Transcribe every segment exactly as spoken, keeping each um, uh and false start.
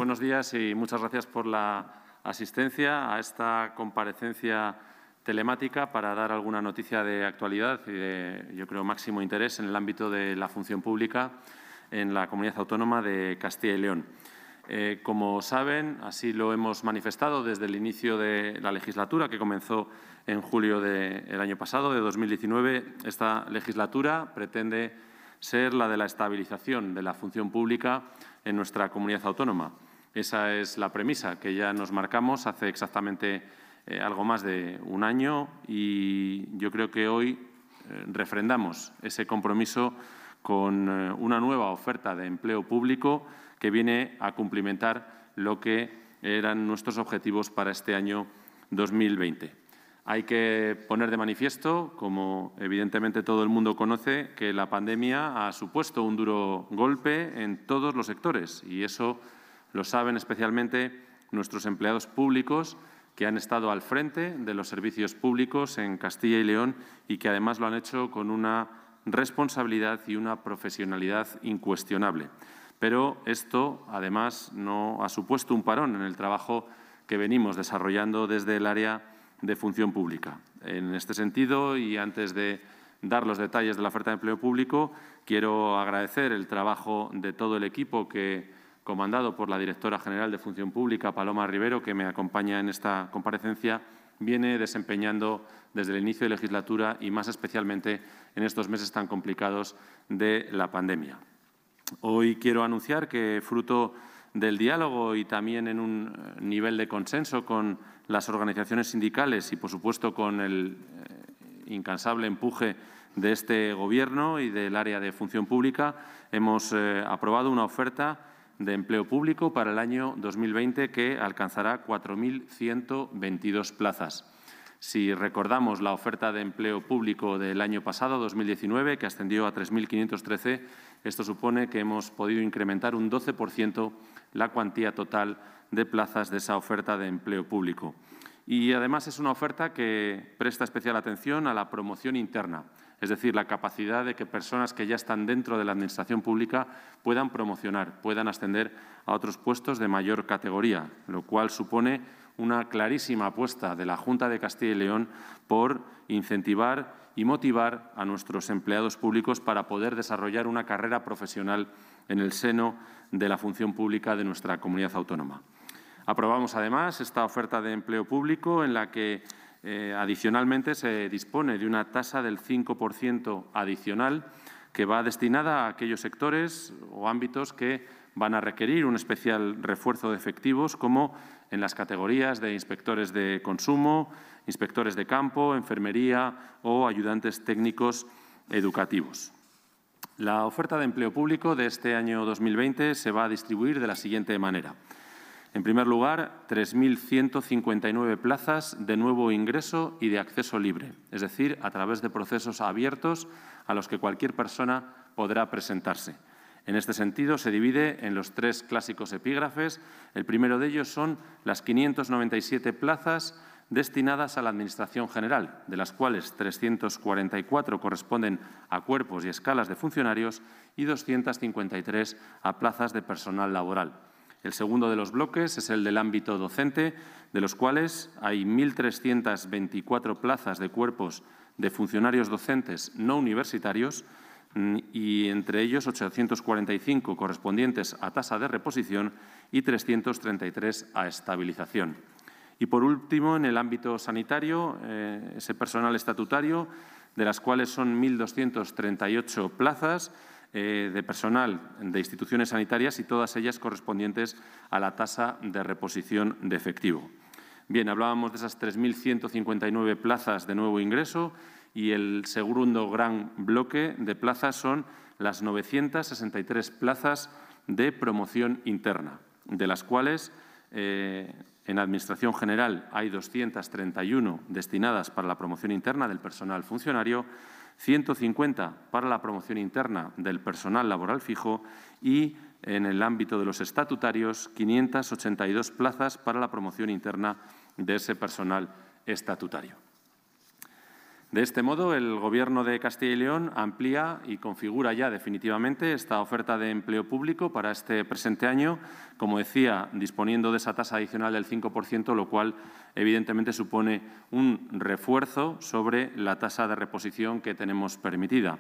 buenos días y muchas gracias por la asistencia a esta comparecencia telemática para dar alguna noticia de actualidad y de, yo creo, máximo interés en el ámbito de la función pública en la Comunidad Autónoma de Castilla y León. Eh, como saben, así lo hemos manifestado desde el inicio de la legislatura, que comenzó en julio del año pasado, de dos mil diecinueve. Esta legislatura pretende ser la de la estabilización de la función pública en nuestra comunidad autónoma. Esa es la premisa que ya nos marcamos hace exactamente eh, algo más de un año y yo creo que hoy eh, refrendamos ese compromiso con eh, una nueva oferta de empleo público que viene a cumplimentar lo que eran nuestros objetivos para este año dos mil veinte. Hay que poner de manifiesto, como evidentemente todo el mundo conoce, que la pandemia ha supuesto un duro golpe en todos los sectores y eso lo saben especialmente nuestros empleados públicos que han estado al frente de los servicios públicos en Castilla y León y que además lo han hecho con una responsabilidad y una profesionalidad incuestionable. Pero esto, además, no ha supuesto un parón en el trabajo que venimos desarrollando desde el área de función pública. En este sentido, y antes de dar los detalles de la oferta de empleo público, quiero agradecer el trabajo de todo el equipo que, comandado por la directora general de Función Pública, Paloma Rivero, que me acompaña en esta comparecencia, viene desempeñando desde el inicio de legislatura y más especialmente en estos meses tan complicados de la pandemia. Hoy quiero anunciar que, fruto del diálogo y también en un nivel de consenso con las organizaciones sindicales y, por supuesto, con el eh, incansable empuje de este Gobierno y del área de función pública, hemos eh, aprobado una oferta de empleo público para el año dos mil veinte que alcanzará cuatro mil ciento veintidós plazas. Si recordamos la oferta de empleo público del año pasado, dos mil diecinueve, que ascendió a tres mil quinientos trece, esto supone que hemos podido incrementar un doce por ciento la cuantía total de plazas de esa oferta de empleo público. Y, además, es una oferta que presta especial atención a la promoción interna, es decir, la capacidad de que personas que ya están dentro de la Administración pública puedan promocionar, puedan ascender a otros puestos de mayor categoría, lo cual supone una clarísima apuesta de la Junta de Castilla y León por incentivar y motivar a nuestros empleados públicos para poder desarrollar una carrera profesional en el seno de la función pública de nuestra comunidad autónoma. Aprobamos, además, esta oferta de empleo público en la que, eh, adicionalmente, se dispone de una tasa del cinco por ciento adicional que va destinada a aquellos sectores o ámbitos que van a requerir un especial refuerzo de efectivos, como en las categorías de inspectores de consumo, inspectores de campo, enfermería o ayudantes técnicos educativos. La oferta de empleo público de este año dos mil veinte se va a distribuir de la siguiente manera. En primer lugar, tres mil ciento cincuenta y nueve plazas de nuevo ingreso y de acceso libre, es decir, a través de procesos abiertos a los que cualquier persona podrá presentarse. En este sentido, se divide en los tres clásicos epígrafes. El primero de ellos son las quinientas noventa y siete plazas destinadas a la Administración General, de las cuales trescientas cuarenta y cuatro corresponden a cuerpos y escalas de funcionarios y doscientas cincuenta y tres a plazas de personal laboral. El segundo de los bloques es el del ámbito docente, de los cuales hay mil trescientas veinticuatro plazas de cuerpos de funcionarios docentes no universitarios y, entre ellos, ochocientas cuarenta y cinco correspondientes a tasa de reposición y trescientas treinta y tres a estabilización. Y, por último, en el ámbito sanitario, eh, ese personal estatutario, de las cuales son mil doscientas treinta y ocho plazas eh, de personal de instituciones sanitarias y todas ellas correspondientes a la tasa de reposición de efectivo. Bien, hablábamos de esas tres mil ciento cincuenta y nueve plazas de nuevo ingreso y el segundo gran bloque de plazas son las novecientas sesenta y tres plazas de promoción interna, de las cuales eh, en Administración General hay doscientas treinta y uno destinadas para la promoción interna del personal funcionario, ciento cincuenta para la promoción interna del personal laboral fijo y, en el ámbito de los estatutarios, quinientas ochenta y dos plazas para la promoción interna de ese personal estatutario. De este modo, el Gobierno de Castilla y León amplía y configura ya definitivamente esta oferta de empleo público para este presente año, como decía, disponiendo de esa tasa adicional del cinco por ciento, lo cual evidentemente supone un refuerzo sobre la tasa de reposición que tenemos permitida.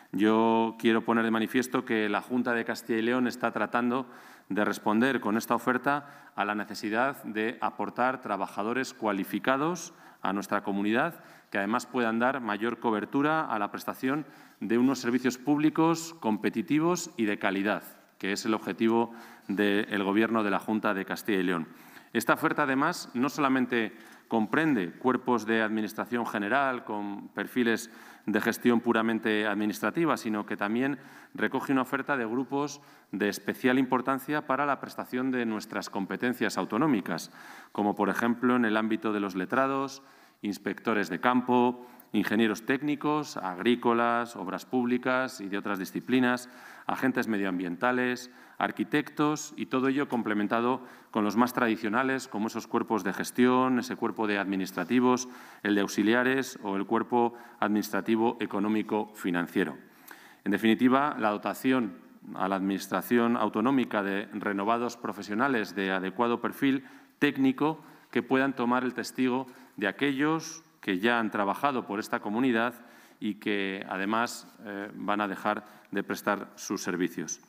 Yo quiero poner de manifiesto que la Junta de Castilla y León está tratando de responder con esta oferta a la necesidad de aportar trabajadores cualificados a nuestra comunidad, que además puedan dar mayor cobertura a la prestación de unos servicios públicos competitivos y de calidad, que es el objetivo del Gobierno de la Junta de Castilla y León. Esta oferta, además, no solamente comprende cuerpos de administración general con perfiles de gestión puramente administrativa, sino que también recoge una oferta de grupos de especial importancia para la prestación de nuestras competencias autonómicas, como por ejemplo en el ámbito de los letrados, inspectores de campo, ingenieros técnicos, agrícolas, obras públicas y de otras disciplinas, agentes medioambientales, arquitectos y todo ello complementado con los más tradicionales, como esos cuerpos de gestión, ese cuerpo de administrativos, el de auxiliares o el cuerpo administrativo económico financiero. En definitiva, la dotación a la Administración autonómica de renovados profesionales de adecuado perfil técnico que puedan tomar el testigo de aquellos que ya han trabajado por esta comunidad y que, además, eh, van a dejar de prestar sus servicios.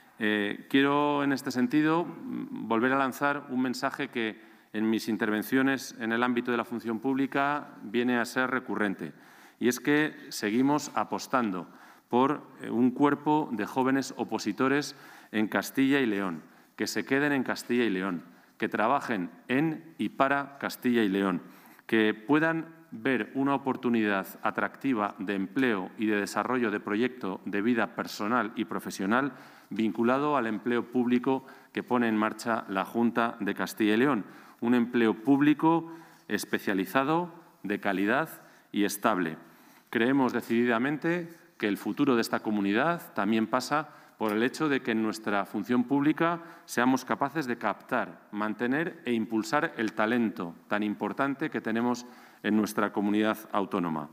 Eh, quiero, en este sentido, volver a lanzar un mensaje que, en mis intervenciones en el ámbito de la función pública, viene a ser recurrente, y es que seguimos apostando por un cuerpo de jóvenes opositores en Castilla y León, que se queden en Castilla y León, que trabajen en y para Castilla y León, que puedan ver una oportunidad atractiva de empleo y de desarrollo de proyecto de vida personal y profesional vinculado al empleo público que pone en marcha la Junta de Castilla y León, un empleo público especializado, de calidad y estable. Creemos decididamente que el futuro de esta comunidad también pasa por el hecho de que en nuestra función pública seamos capaces de captar, mantener e impulsar el talento tan importante que tenemos en nuestra comunidad autónoma.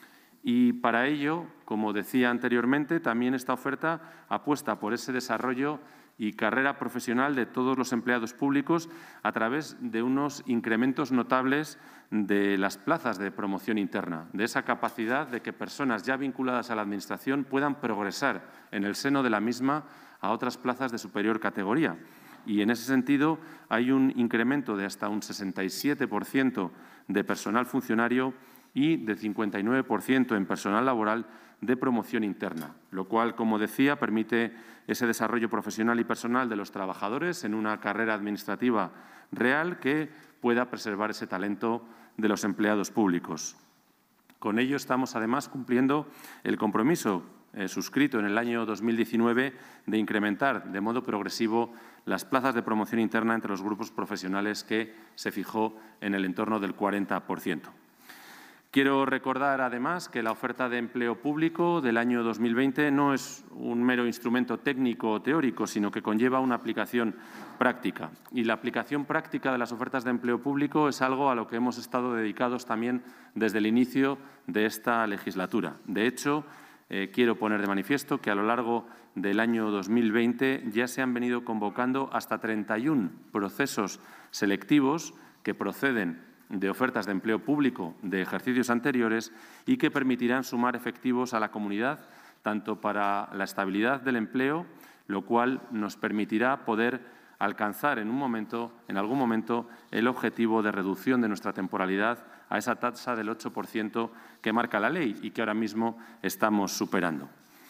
Y para ello, como decía anteriormente, también esta oferta apuesta por ese desarrollo y carrera profesional de todos los empleados públicos a través de unos incrementos notables de las plazas de promoción interna, de esa capacidad de que personas ya vinculadas a la Administración puedan progresar en el seno de la misma a otras plazas de superior categoría. Y en ese sentido hay un incremento de hasta un sesenta y siete por ciento de personal funcionario y de cincuenta y nueve por ciento en personal laboral de promoción interna, lo cual, como decía, permite ese desarrollo profesional y personal de los trabajadores en una carrera administrativa real que pueda preservar ese talento de los empleados públicos. Con ello estamos, además, cumpliendo el compromiso eh, suscrito en el año dos mil diecinueve de incrementar de modo progresivo las plazas de promoción interna entre los grupos profesionales que se fijó en el entorno del cuarenta por ciento. Quiero recordar, además, que la oferta de empleo público del año dos mil veinte no es un mero instrumento técnico o teórico, sino que conlleva una aplicación práctica. Y la aplicación práctica de las ofertas de empleo público es algo a lo que hemos estado dedicados también desde el inicio de esta legislatura. De hecho, eh, quiero poner de manifiesto que a lo largo del año dos mil veinte ya se han venido convocando hasta treinta y un procesos selectivos que proceden de ofertas de empleo público de ejercicios anteriores y que permitirán sumar efectivos a la comunidad, tanto para la estabilidad del empleo, lo cual nos permitirá poder alcanzar en un momento, en algún momento, el objetivo de reducción de nuestra temporalidad a esa tasa del ocho por ciento que marca la ley y que ahora mismo estamos superando.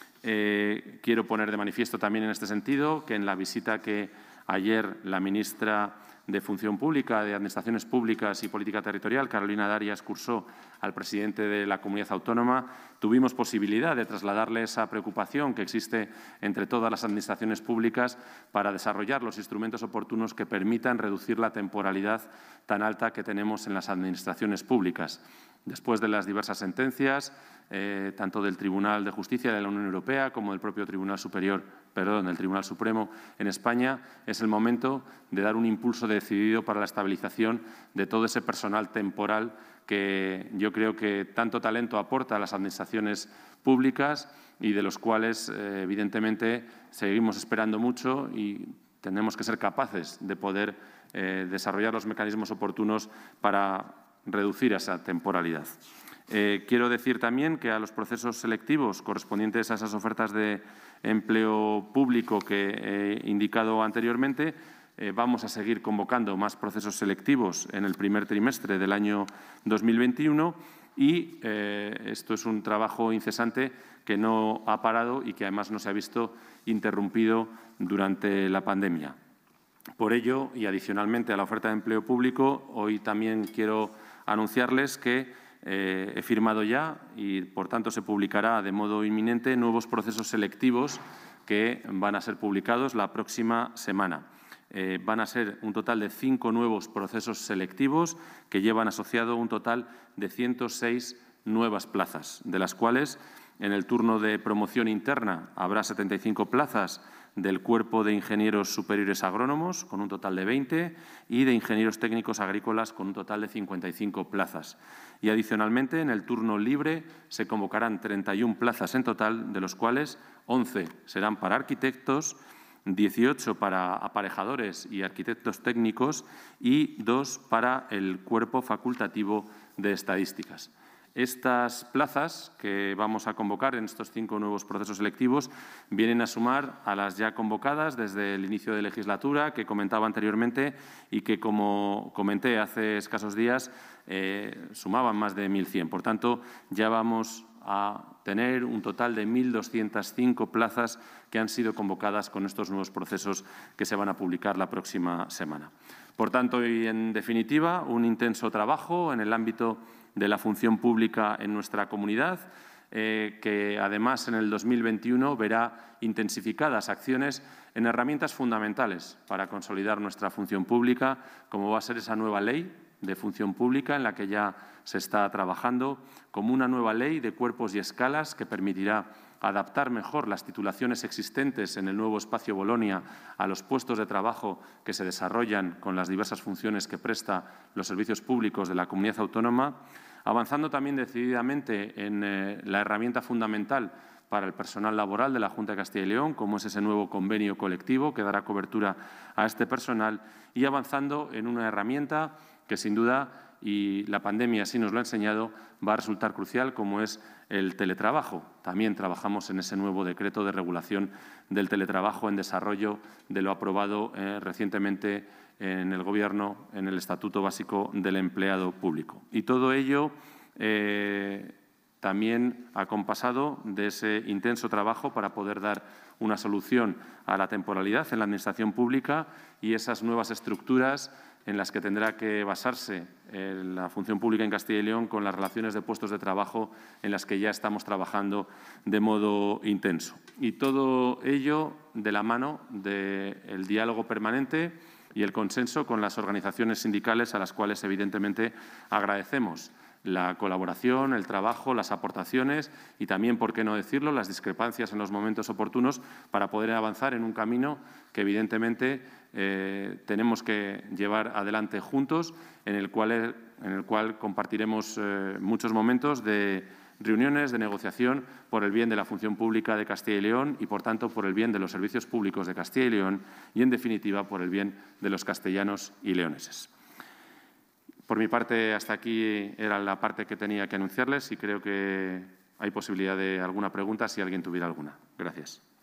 Eh, quiero poner de manifiesto también en este sentido que en la visita que ayer la ministra de Función Pública, de Administraciones Públicas y Política Territorial, Carolina Darias, cursó al presidente de la Comunidad Autónoma, tuvimos posibilidad de trasladarle esa preocupación que existe entre todas las administraciones públicas para desarrollar los instrumentos oportunos que permitan reducir la temporalidad tan alta que tenemos en las administraciones públicas. Después de las diversas sentencias, eh, tanto del Tribunal de Justicia de la Unión Europea como del propio Tribunal Superior perdón, del Tribunal Supremo en España, es el momento de dar un impulso decidido para la estabilización de todo ese personal temporal que yo creo que tanto talento aporta a las administraciones públicas y de los cuales, eh, evidentemente, seguimos esperando mucho y tenemos que ser capaces de poder eh, desarrollar los mecanismos oportunos para reducir esa temporalidad. Eh, quiero decir también que a los procesos selectivos correspondientes a esas ofertas de empleo público que he indicado anteriormente, eh, vamos a seguir convocando más procesos selectivos en el primer trimestre del año dos mil veintiuno y eh, esto es un trabajo incesante que no ha parado y que además no se ha visto interrumpido durante la pandemia. Por ello, y adicionalmente a la oferta de empleo público, hoy también quiero anunciarles que eh, he firmado ya y, por tanto, se publicará de modo inminente nuevos procesos selectivos que van a ser publicados la próxima semana. Eh, van a ser un total de cinco nuevos procesos selectivos que llevan asociado un total de ciento seis nuevas plazas, de las cuales en el turno de promoción interna habrá setenta y cinco plazas del Cuerpo de Ingenieros Superiores Agrónomos, con un total de veinte, y de Ingenieros Técnicos Agrícolas, con un total de cincuenta y cinco plazas. Y, adicionalmente, en el turno libre se convocarán treinta y una plazas en total, de los cuales once serán para arquitectos, dieciocho para aparejadores y arquitectos técnicos y dos para el Cuerpo Facultativo de Estadísticas. Estas plazas que vamos a convocar en estos cinco nuevos procesos selectivos vienen a sumar a las ya convocadas desde el inicio de legislatura que comentaba anteriormente y que, como comenté hace escasos días, eh, sumaban más de mil cien. Por tanto, ya vamos a tener un total de mil doscientas cinco plazas que han sido convocadas con estos nuevos procesos que se van a publicar la próxima semana. Por tanto, y en definitiva, un intenso trabajo en el ámbito de la función pública en nuestra comunidad, eh, que además en el dos mil veintiuno verá intensificadas acciones en herramientas fundamentales para consolidar nuestra función pública, como va a ser esa nueva ley de función pública en la que ya se está trabajando, como una nueva ley de cuerpos y escalas que permitirá adaptar mejor las titulaciones existentes en el nuevo espacio Bolonia a los puestos de trabajo que se desarrollan con las diversas funciones que presta los servicios públicos de la comunidad autónoma, avanzando también decididamente en eh, la herramienta fundamental para el personal laboral de la Junta de Castilla y León, como es ese nuevo convenio colectivo que dará cobertura a este personal, y avanzando en una herramienta que, sin duda, y la pandemia así nos lo ha enseñado, va a resultar crucial, como es el teletrabajo. También trabajamos en ese nuevo decreto de regulación del teletrabajo en desarrollo de lo aprobado eh, recientemente en el Gobierno, en el Estatuto Básico del Empleado Público. Y todo ello eh, también acompasado de ese intenso trabajo para poder dar una solución a la temporalidad en la Administración pública y esas nuevas estructuras en las que tendrá que basarse eh, la función pública en Castilla y León con las relaciones de puestos de trabajo en las que ya estamos trabajando de modo intenso. Y todo ello de la mano del diálogo permanente y el consenso con las organizaciones sindicales a las cuales, evidentemente, agradecemos la colaboración, el trabajo, las aportaciones y también, por qué no decirlo, las discrepancias en los momentos oportunos para poder avanzar en un camino que, evidentemente, eh, tenemos que llevar adelante juntos, en el cual, en el cual compartiremos eh, muchos momentos de reuniones de negociación por el bien de la función pública de Castilla y León y, por tanto, por el bien de los servicios públicos de Castilla y León y, en definitiva, por el bien de los castellanos y leoneses. Por mi parte, hasta aquí era la parte que tenía que anunciarles y creo que hay posibilidad de alguna pregunta si alguien tuviera alguna. Gracias.